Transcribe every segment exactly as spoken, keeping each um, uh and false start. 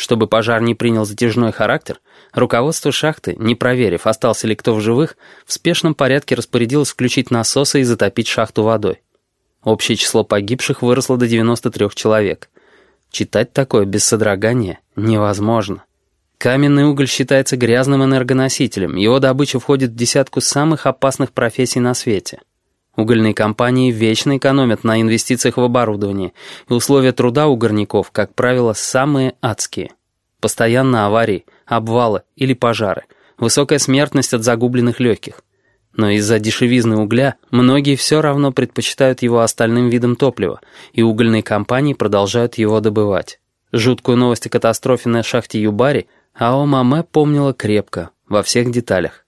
Чтобы пожар не принял затяжной характер, руководство шахты, не проверив, остался ли кто в живых, в спешном порядке распорядилось включить насосы и затопить шахту водой. Общее число погибших выросло до девяноста трёх человек. Читать такое без содрогания невозможно. Каменный уголь считается грязным энергоносителем, его добыча входит в десятку самых опасных профессий на свете. Угольные компании вечно экономят на инвестициях в оборудование, и условия труда у горняков, как правило, самые адские. Постоянно аварии, обвалы или пожары, высокая смертность от загубленных легких. Но из-за дешевизны угля многие все равно предпочитают его остальным видам топлива, и угольные компании продолжают его добывать. Жуткую новость о катастрофе на шахте Юбари АО «Маме» помнила крепко, во всех деталях.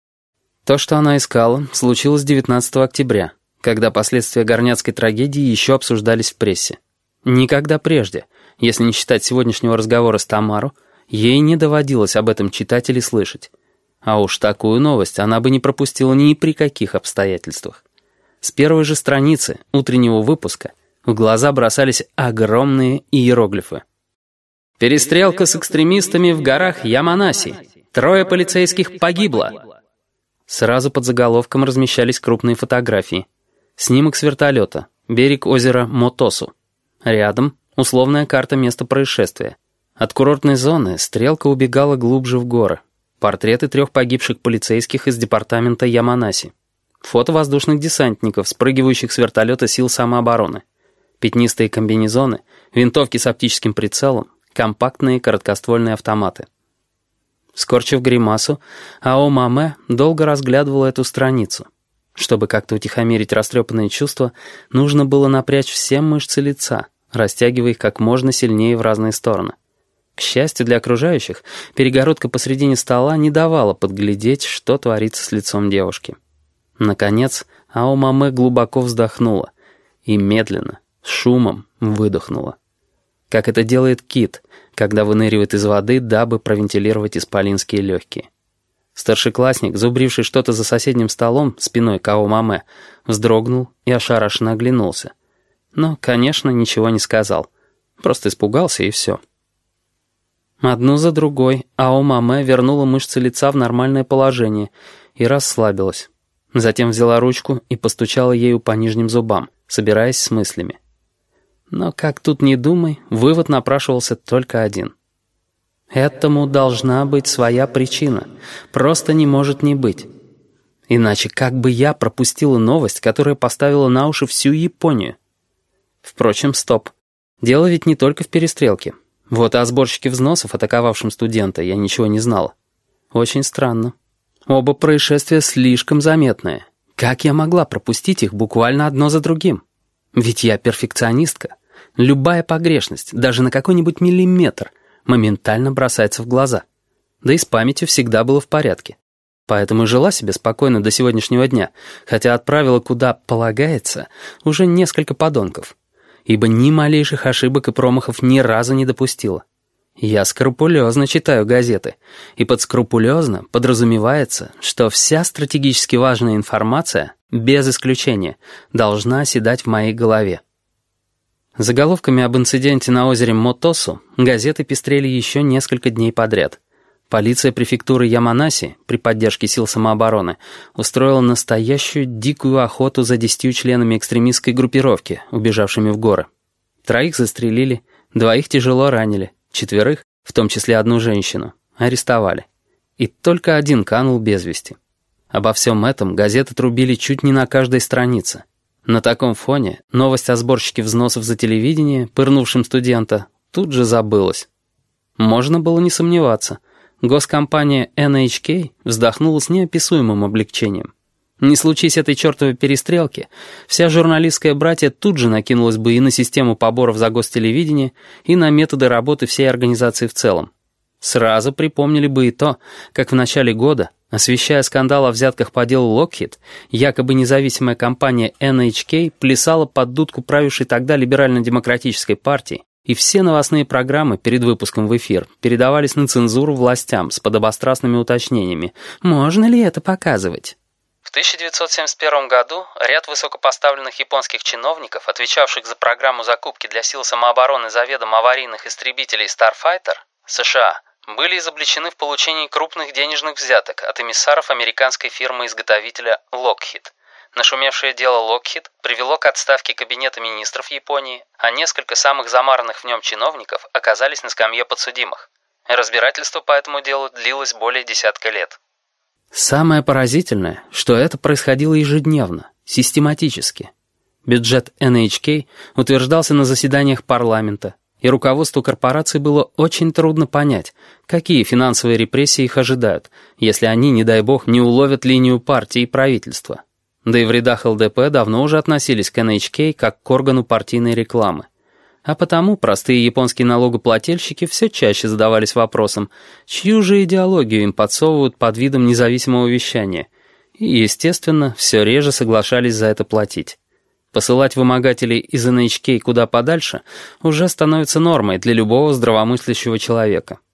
То, что она искала, случилось девятнадцатого октября, когда последствия горняцкой трагедии еще обсуждались в прессе. Никогда прежде, если не считать сегодняшнего разговора с Тамару, ей не доводилось об этом читать или слышать. А уж такую новость она бы не пропустила ни при каких обстоятельствах. С первой же страницы утреннего выпуска в глаза бросались огромные иероглифы. «Перестрелка с экстремистами в горах Яманаси. Трое полицейских погибло». Сразу под заголовком размещались крупные фотографии. Снимок с вертолета, берег озера Мотосу. Рядом условная карта места происшествия. От курортной зоны стрелка убегала глубже в горы. Портреты трех погибших полицейских из департамента Яманаси. Фото воздушных десантников, спрыгивающих с вертолета сил самообороны. Пятнистые комбинезоны, винтовки с оптическим прицелом, компактные короткоствольные автоматы. Скорчив гримасу, АО «Маме» долго разглядывала эту страницу. Чтобы как-то утихомирить растрепанные чувства, нужно было напрячь все мышцы лица, растягивая их как можно сильнее в разные стороны. К счастью для окружающих, перегородка посредине стола не давала подглядеть, что творится с лицом девушки. Наконец, АО «Маме» глубоко вздохнула и медленно, с шумом выдохнула. Как это делает кит, когда выныривает из воды, дабы провентилировать исполинские легкие. Старшеклассник, зубривший что-то за соседним столом, спиной к АО «Маме», вздрогнул и ошарашенно оглянулся. Но, конечно, ничего не сказал. Просто испугался, и все. Одну за другой АО «Маме» вернула мышцы лица в нормальное положение и расслабилась. Затем взяла ручку и постучала ею по нижним зубам, собираясь с мыслями. Но, как тут ни думай, вывод напрашивался только один. Этому должна быть своя причина. Просто не может не быть. Иначе как бы я пропустила новость, которая поставила на уши всю Японию? Впрочем, стоп. Дело ведь не только в перестрелке. Вот о сборщике взносов, атаковавшем студента, я ничего не знала. Очень странно. Оба происшествия слишком заметные. Как я могла пропустить их буквально одно за другим? Ведь я перфекционистка. Любая погрешность, даже на какой-нибудь миллиметр, моментально бросается в глаза. Да и с памятью всегда было в порядке. Поэтому и жила себе спокойно до сегодняшнего дня, хотя отправила куда полагается уже несколько подонков. Ибо ни малейших ошибок и промахов ни разу не допустила. Я скрупулезно читаю газеты, и под скрупулезно подразумевается, что вся стратегически важная информация, без исключения, должна оседать в моей голове. Заголовками об инциденте на озере Мотосу газеты пестрели еще несколько дней подряд. Полиция префектуры Яманаси при поддержке сил самообороны устроила настоящую дикую охоту за десятью членами экстремистской группировки, убежавшими в горы. Троих застрелили, двоих тяжело ранили, четверых, в том числе одну женщину, арестовали. И только один канул без вести. Обо всем этом газеты трубили чуть не на каждой странице. На таком фоне новость о сборщике взносов за телевидение, пырнувшем студента, тут же забылась. Можно было не сомневаться. Госкомпания эн эйч кей вздохнула с неописуемым облегчением. Не случись этой чертовой перестрелки, вся журналистская братья тут же накинулась бы и на систему поборов за гостелевидение, и на методы работы всей организации в целом. Сразу припомнили бы и то, как в начале года, освещая скандал о взятках по делу Lockheed, якобы независимая компания эн эйч кей плясала под дудку правившей тогда либерально-демократической партии, и все новостные программы перед выпуском в эфир передавались на цензуру властям с подобострастными уточнениями. Можно ли это показывать? В тысяча девятьсот семьдесят первом году ряд высокопоставленных японских чиновников, отвечавших за программу закупки для сил самообороны заведомо аварийных истребителей Starfighter, США были изобличены в получении крупных денежных взяток от эмиссаров американской фирмы-изготовителя Lockheed. Нашумевшее дело Lockheed привело к отставке Кабинета министров Японии, а несколько самых замаранных в нем чиновников оказались на скамье подсудимых. Разбирательство по этому делу длилось более десятка лет. Самое поразительное, что это происходило ежедневно, систематически. Бюджет эн эйч кей утверждался на заседаниях парламента, и руководству корпорации было очень трудно понять, какие финансовые репрессии их ожидают, если они, не дай бог, не уловят линию партии и правительства. Да и в рядах эл дэ пэ давно уже относились к эн эйч кей как к органу партийной рекламы. А потому простые японские налогоплательщики все чаще задавались вопросом, чью же идеологию им подсовывают под видом независимого вещания, и, естественно, все реже соглашались за это платить. Посылать вымогателей из эн эйч кей куда подальше уже становится нормой для любого здравомыслящего человека.